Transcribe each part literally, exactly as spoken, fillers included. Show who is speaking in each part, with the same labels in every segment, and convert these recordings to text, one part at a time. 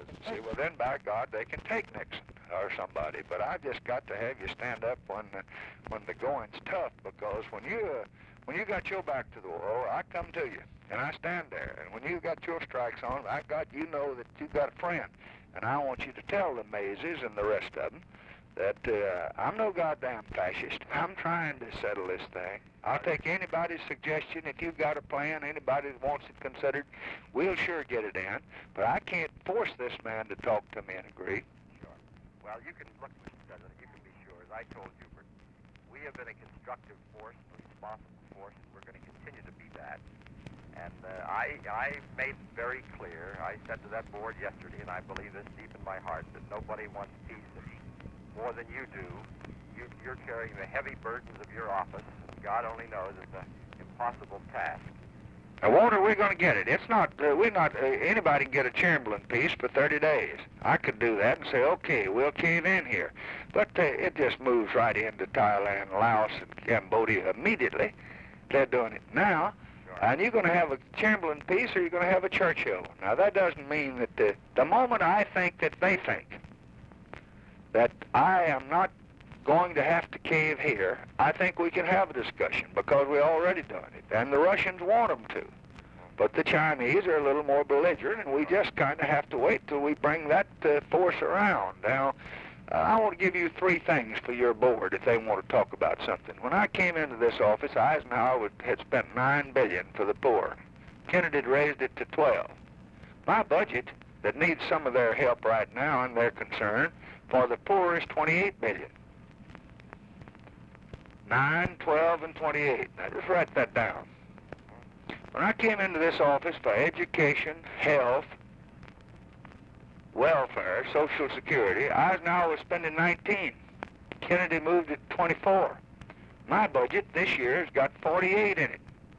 Speaker 1: See, well then, by God, they can take Nixon or somebody. But I've just got to have you stand up when uh, when the going's tough, because when you uh, when you got your back to the wall, I come to you and I stand there. And when you got your strikes on, I got you know that you got a friend, and I want you to tell the Mays and the rest of them that uh, I'm no goddamn fascist. I'm trying to settle this thing. I'll take anybody's suggestion. If you've got a plan, anybody that wants it considered, we'll sure get it in. But I can't force this man to talk to me and agree.
Speaker 2: Sure. Well, you can look, Mister President, you can be sure, as I told you, we have been a constructive force, a responsible force, and we're going to continue to be that. And uh, I, I made very clear, I said to that board yesterday, and I believe this deep in my heart, that nobody wants peace more than you do. You, you're carrying the heavy burdens of your office. God only knows it's an impossible task.
Speaker 1: Now, Walter, we're going to get it. It's not, uh, we're not, uh, anybody can get a Chamberlain peace for thirty days. I could do that and say, okay, we'll cave in here. But uh, it just moves right into Thailand, Laos, and Cambodia immediately. They're doing it now.
Speaker 2: Sure.
Speaker 1: And you're going to have a Chamberlain peace or you're going to have a Churchill. Now, that doesn't mean that uh, the moment I think that they think that I am not going to have to cave here, I think we can have a discussion, because we've already done it, and the Russians want them to. But the Chinese are a little more belligerent, and we just kind of have to wait till we bring that uh, force around. Now, uh, I want to give you three things for your board if they want to talk about something. When I came into this office, Eisenhower had spent nine billion dollars for the poor. Kennedy had raised it to twelve. My budget, that needs some of their help right now and their concern, for the poor is twenty-eight billion dollars. nine, twelve, and twenty-eight. Now just write that down. When I came into this office for education, health, welfare, Social Security, Eisenhower was spending nineteen. Kennedy moved it to twenty-four. My budget this year has got forty-eight in it.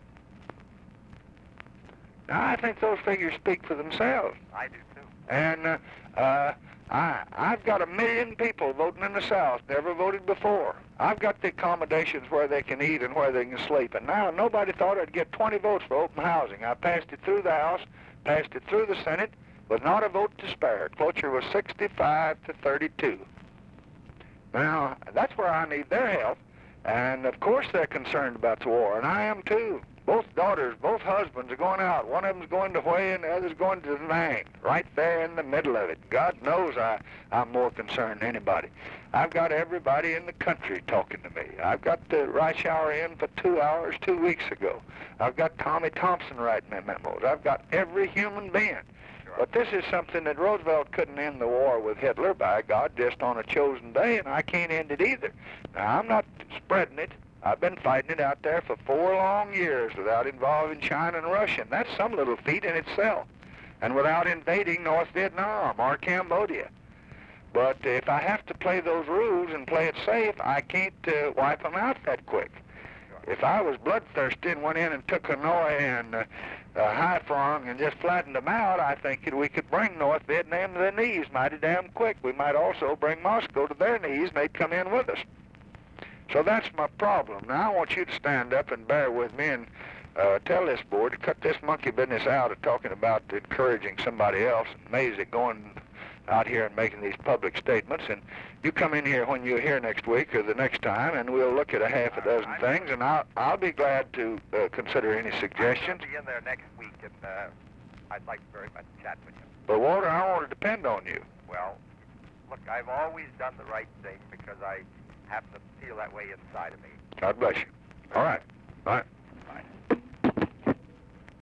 Speaker 1: Now I think those figures speak for themselves.
Speaker 2: I do too.
Speaker 1: And uh, uh, I, I've got a million people voting in the South, never voted before. I've got the accommodations where they can eat and where they can sleep. And now nobody thought I'd get twenty votes for open housing. I passed it through the House, passed it through the Senate, with not a vote to spare. Cloture was sixty-five to thirty-two. Now, that's where I need their help. And of course they're concerned about the war, and I am too. Both daughters, both husbands are going out. One of them's going to Hue and the other's going to Da Nang, right there in the middle of it. God knows I, I'm more concerned than anybody. I've got everybody in the country talking to me. I've got the Reischauer in for two hours two weeks ago. I've got Tommy Thompson writing me memos. I've got every human being.
Speaker 2: Sure.
Speaker 1: But this is something that Roosevelt couldn't end the war with Hitler, by God, just on a chosen day, and I can't end it either. Now, I'm not spreading it. I've been fighting it out there for four long years without involving China and Russia, and that's some little feat in itself, and without invading North Vietnam or Cambodia. But if I have to play those rules and play it safe, I can't uh, wipe them out that quick. If I was bloodthirsty and went in and took Hanoi and uh, uh, Haiphong and just flattened them out, I think that we could bring North Vietnam to their knees mighty damn quick. We might also bring Moscow to their knees, and they'd come in with us. So that's my problem. Now I want you to stand up and bear with me and uh, tell this board to cut this monkey business out of talking about encouraging somebody else and Mays it going out here and making these public statements. And you come in here when you're here next week or the next time, and we'll look at a half a dozen
Speaker 2: I, I,
Speaker 1: things, and I'll, I'll be glad to uh, consider any suggestions.
Speaker 2: I'll be in there next week, and uh, I'd like to very much chat with you.
Speaker 1: But Walter, I want to depend on you.
Speaker 2: Well, look, I've always done the right thing because I happen to feel that way inside of me.
Speaker 1: God bless you. All right. All right.